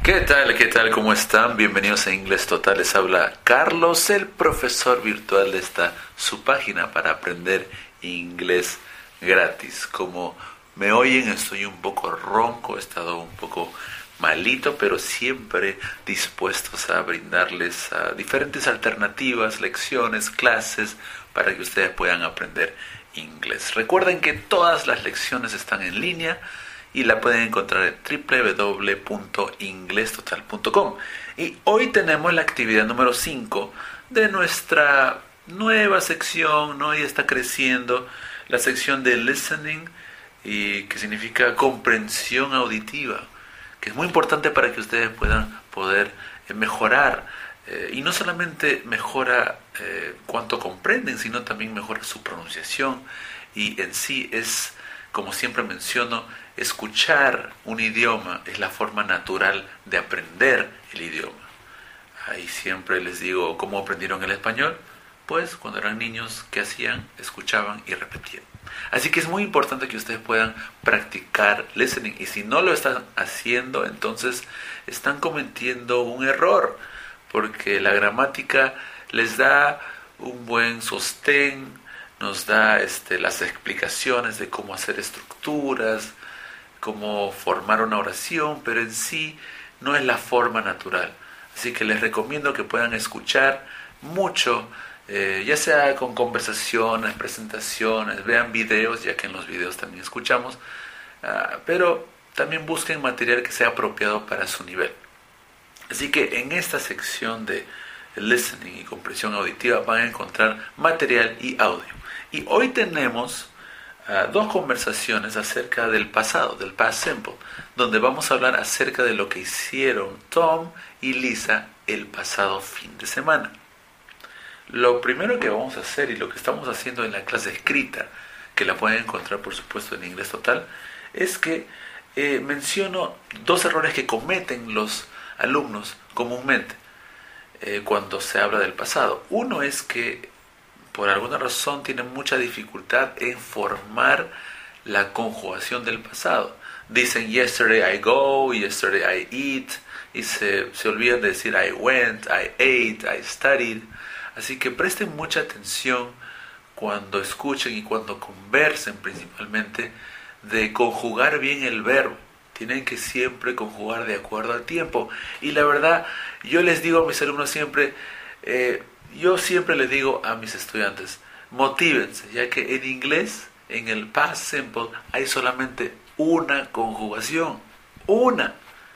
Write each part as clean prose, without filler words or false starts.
¿Qué tal? ¿Qué tal? ¿Cómo están? Bienvenidos a Inglés Total. Les habla Carlos, el profesor virtual de su página para aprender inglés gratis. Como me oyen, estoy un poco ronco, he estado un poco malito, pero siempre dispuestos a brindarles diferentes alternativas, lecciones, clases, para que ustedes puedan aprender inglés. Recuerden que todas las lecciones están en línea y la pueden encontrar en www.inglestotal.com. Y hoy tenemos la actividad número 5 de nuestra nueva sección, ¿no? Y está creciendo la sección de listening, y que significa comprensión auditiva, que es muy importante para que ustedes puedan poder mejorar. Y no solamente mejora cuánto comprenden, sino también mejora su pronunciación. Y en sí es, como siempre menciono, escuchar un idioma es la forma natural de aprender el idioma. Ahí siempre les digo, ¿cómo aprendieron el español? Pues cuando eran niños, ¿qué hacían? Escuchaban y repetían. Así que es muy importante que ustedes puedan practicar listening. Y si no lo están haciendo, entonces están cometiendo un error, porque la gramática les da un buen sostén, nos da las explicaciones de cómo hacer estructuras, cómo formar una oración, pero en sí no es la forma natural. Así que les recomiendo que puedan escuchar mucho, ya sea con conversaciones, presentaciones, vean videos, ya que en los videos también escuchamos, pero también busquen material que sea apropiado para su nivel. Así que en esta sección de listening y comprensión auditiva van a encontrar material y audio. Y hoy tenemos dos conversaciones acerca del pasado, del past simple, donde vamos a hablar acerca de lo que hicieron Tom y Lisa el pasado fin de semana. Lo primero que vamos a hacer, y lo que estamos haciendo en la clase escrita, que la pueden encontrar por supuesto en Inglés Total, es que menciono dos errores que cometen los alumnos comúnmente cuando se habla del pasado. Uno es que por alguna razón tienen mucha dificultad en formar la conjugación del pasado. Dicen yesterday I go, yesterday I eat, y se olvidan de decir I went, I ate, I studied. Así que presten mucha atención cuando escuchen y cuando conversen, principalmente, de conjugar bien el verbo. Tienen que siempre conjugar de acuerdo al tiempo. Y la verdad, yo les digo a mis alumnos siempre, yo siempre les digo a mis estudiantes, motívense, ya que en inglés, en el past simple, hay solamente una conjugación, una,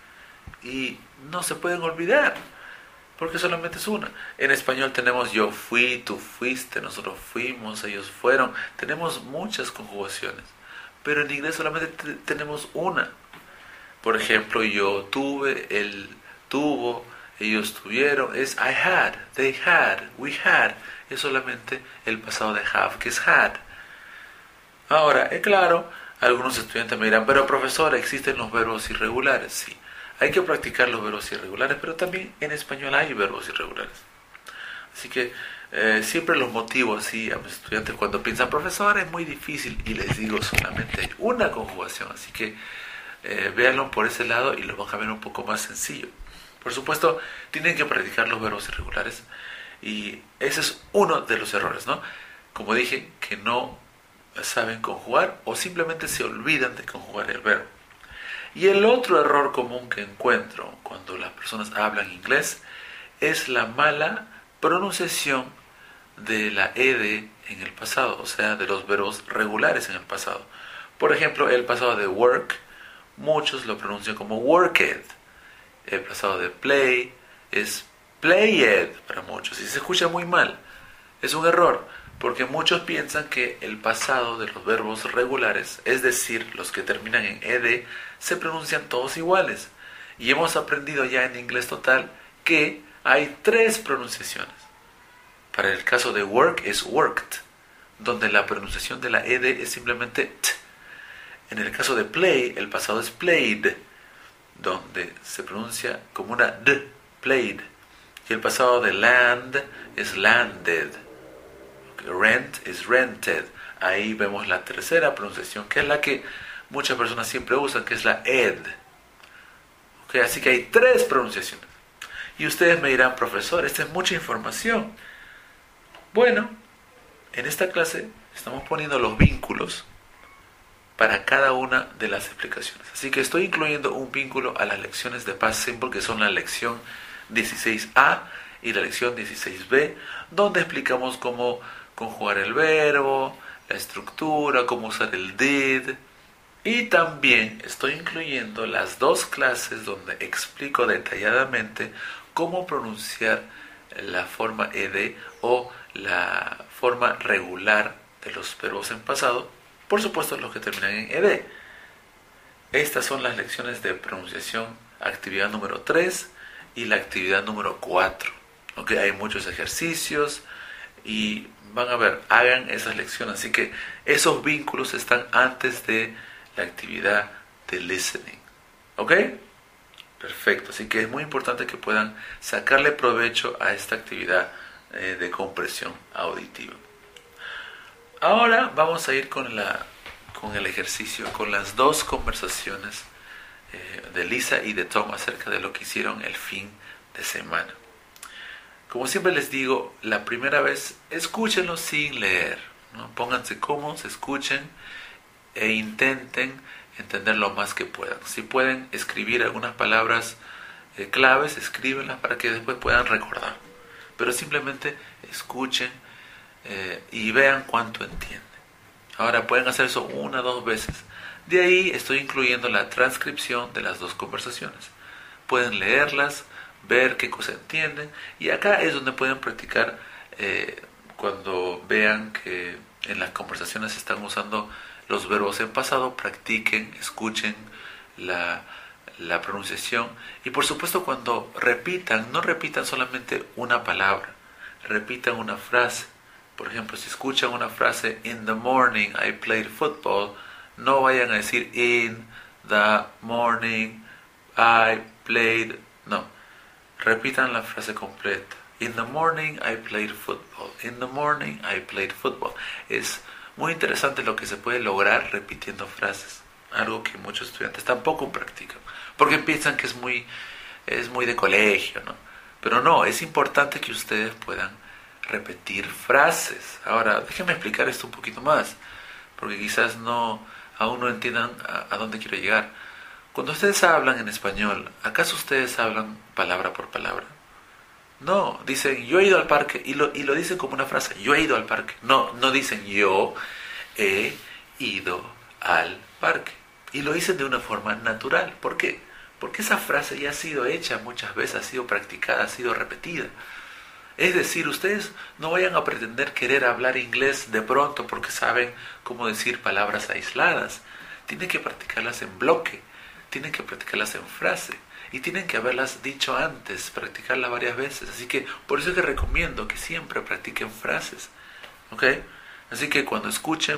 y no se pueden olvidar, porque solamente es una. En español tenemos yo fui, tú fuiste, nosotros fuimos, ellos fueron, tenemos muchas conjugaciones, pero en inglés solamente tenemos una. Por ejemplo, yo tuve, él tuvo, ellos tuvieron, es I had, they had, we had. Es solamente el pasado de have, que es had. Ahora, es claro, algunos estudiantes me dirán, pero profesor, ¿existen los verbos irregulares? Sí, hay que practicar los verbos irregulares, pero también en español hay verbos irregulares. Así que siempre los motivo así a mis estudiantes cuando piensan, profesor, es muy difícil, y les digo, solamente hay una conjugación, así que véanlo por ese lado y lo van a ver un poco más sencillo. Por supuesto, tienen que practicar los verbos irregulares, y ese es uno de los errores, ¿no? Como dije, que no saben conjugar o simplemente se olvidan de conjugar el verbo. Y el otro error común que encuentro cuando las personas hablan inglés es la mala pronunciación de la ed en el pasado, o sea, de los verbos regulares en el pasado. Por ejemplo, el pasado de work, muchos lo pronuncian como worked. El pasado de play es played para muchos, y se escucha muy mal. Es un error, porque muchos piensan que el pasado de los verbos regulares, es decir, los que terminan en ed, se pronuncian todos iguales. Y hemos aprendido ya en Inglés Total que hay tres pronunciaciones. Para el caso de work es worked, donde la pronunciación de la ed es simplemente t. En el caso de play, el pasado es played, donde se pronuncia como una d, played. Y el pasado de land es landed. Rent es rented. Ahí vemos la tercera pronunciación, que es la que muchas personas siempre usan, que es la ed. ¿Ok? Así que hay 3 pronunciaciones. Y ustedes me dirán, profesor, esta es mucha información. Bueno, en esta clase estamos poniendo los vínculos para cada una de las explicaciones. Así que estoy incluyendo un vínculo a las lecciones de Past Simple, que son la lección 16A y la lección 16B, donde explicamos cómo conjugar el verbo, la estructura, cómo usar el did. Y también estoy incluyendo las 2 clases donde explico detalladamente cómo pronunciar la forma ed o la forma regular de los verbos en pasado, por supuesto los que terminan en ed. Estas son las lecciones de pronunciación, actividad número 3 y la actividad número 4. Okay, hay muchos ejercicios y van a ver, hagan esas lecciones. Así que esos vínculos están antes de la actividad de listening. ¿Ok? Perfecto. Así que es muy importante que puedan sacarle provecho a esta actividad de compresión auditiva. Ahora vamos a ir con el ejercicio, con las 2 conversaciones de Lisa y de Tom acerca de lo que hicieron el fin de semana. Como siempre les digo, la primera vez escúchenlo sin leer, ¿no? Pónganse cómodos, escuchen e intenten entender lo más que puedan. Si pueden escribir algunas palabras claves, escríbenlas para que después puedan recordar. Pero simplemente escuchen y vean cuánto entienden. Ahora pueden hacer eso 1 o 2 veces. De ahí estoy incluyendo la transcripción de las 2 conversaciones. Pueden leerlas, ver qué cosa entienden, y acá es donde pueden practicar cuando vean que en las conversaciones se están usando los verbos en pasado. Practiquen, escuchen la pronunciación, y por supuesto cuando repitan, no repitan solamente una palabra, repitan una frase. Por ejemplo, si escuchan una frase, in the morning I played football, no vayan a decir in the morning I played, no, repitan la frase completa. In the morning I played football. In the morning I played football. Es muy interesante lo que se puede lograr repitiendo frases. Algo que muchos estudiantes tampoco practican. Porque piensan que es muy de colegio, ¿no? Pero no, es importante que ustedes puedan repetir frases. Ahora, déjenme explicar esto un poquito más. Porque quizás aún no entiendan a dónde quiero llegar. Cuando ustedes hablan en español, ¿acaso ustedes hablan palabra por palabra? No, dicen yo he ido al parque y lo dicen como una frase, yo he ido al parque. No dicen yo he ido al parque. Y lo dicen de una forma natural. ¿Por qué? Porque esa frase ya ha sido hecha muchas veces, ha sido practicada, ha sido repetida. Es decir, ustedes no vayan a pretender querer hablar inglés de pronto porque saben cómo decir palabras aisladas. Tienen que practicarlas en bloque, tienen que practicarlas en frase. Y tienen que haberlas dicho antes, practicarlas varias veces. Así que por eso es que recomiendo que siempre practiquen frases. ¿Ok? Así que cuando escuchen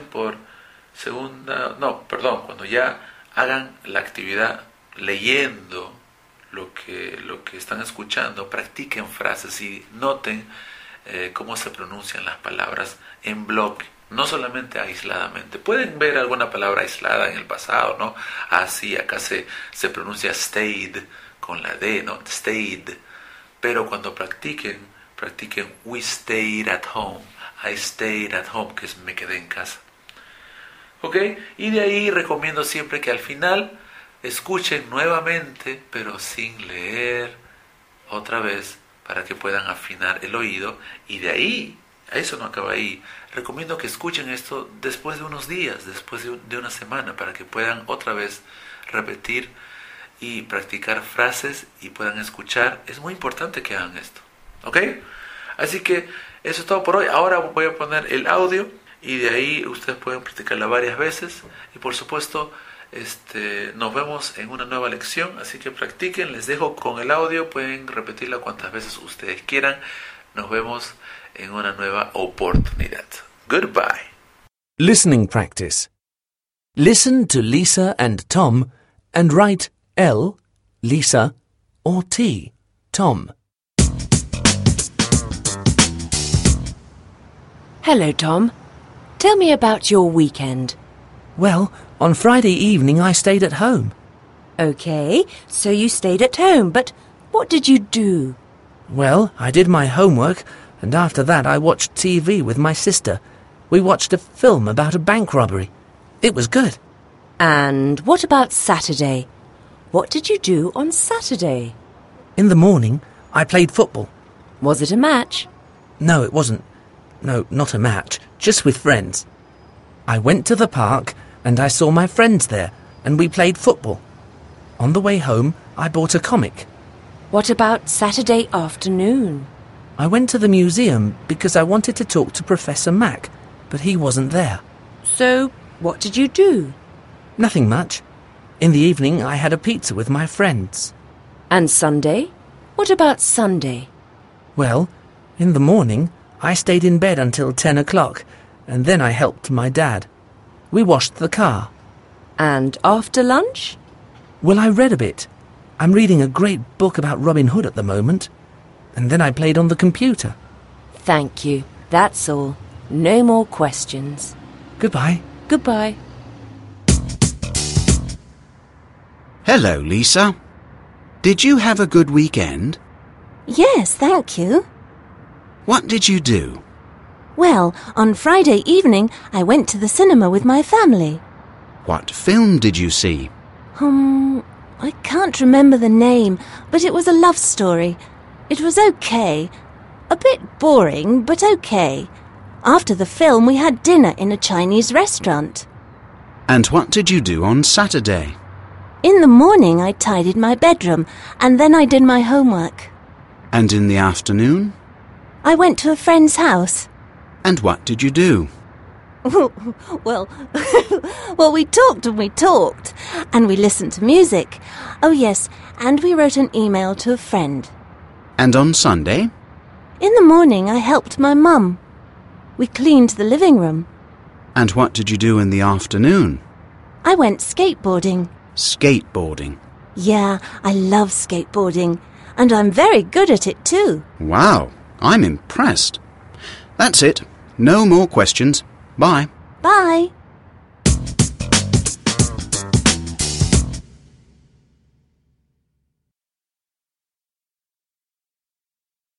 cuando ya hagan la actividad leyendo lo que están escuchando, practiquen frases y noten cómo se pronuncian las palabras en bloque. No solamente aisladamente. Pueden ver alguna palabra aislada en el pasado, ¿no? Así, acá se pronuncia stayed con la D, ¿no? Stayed. Pero cuando practiquen we stayed at home. I stayed at home, que es me quedé en casa. ¿Ok? Y de ahí recomiendo siempre que al final escuchen nuevamente, pero sin leer otra vez, para que puedan afinar el oído. Y de ahí, eso no acaba ahí. Recomiendo que escuchen esto después de unos días, después de una semana, para que puedan otra vez repetir y practicar frases y puedan escuchar. Es muy importante que hagan esto. ¿Ok? Así que eso es todo por hoy. Ahora voy a poner el audio y de ahí ustedes pueden practicarla varias veces. Y por supuesto, nos vemos en una nueva lección. Así que practiquen. Les dejo con el audio. Pueden repetirla cuantas veces ustedes quieran. Nos vemos en una nueva oportunidad. Goodbye. Listening practice. Listen to Lisa and Tom and write L, Lisa, or T, Tom. Hello, Tom. Tell me about your weekend. Well, on Friday evening I stayed at home. OK, so you stayed at home, but what did you do? Well, I did my homework, and after that I watched TV with my sister. We watched a film about a bank robbery. It was good. And what about Saturday? What did you do on Saturday? In the morning, I played football. Was it a match? No, it wasn't. No, not a match, just with friends. I went to the park and I saw my friends there, and we played football. On the way home, I bought a comic. What about Saturday afternoon? I went to the museum because I wanted to talk to Professor Mac, but he wasn't there. So, what did you do? Nothing much. In the evening, I had a pizza with my friends. And Sunday? What about Sunday? Well, in the morning, I stayed in bed until 10 o'clock, and then I helped my dad. We washed the car. And after lunch? Well, I read a bit. I'm reading a great book about Robin Hood at the moment. And then I played on the computer. Thank you. That's all. No more questions. Goodbye. Goodbye. Hello, Lisa. Did you have a good weekend? Yes, thank you. What did you do? Well, on Friday evening I went to the cinema with my family. What film did you see? I can't remember the name, but it was a love story. It was okay. A bit boring, but okay. After the film we had dinner in a Chinese restaurant. And what did you do on Saturday? In the morning I tidied my bedroom, and then I did my homework. And in the afternoon? I went to a friend's house. And what did you do? Well, we talked and we talked, and we listened to music. Oh yes, and we wrote an email to a friend. And on Sunday? In the morning I helped my mum. We cleaned the living room. And what did you do in the afternoon? I went skateboarding. Skateboarding. Yeah, I love skateboarding, and I'm very good at it too. Wow, I'm impressed. That's it. No more questions. Bye. Bye.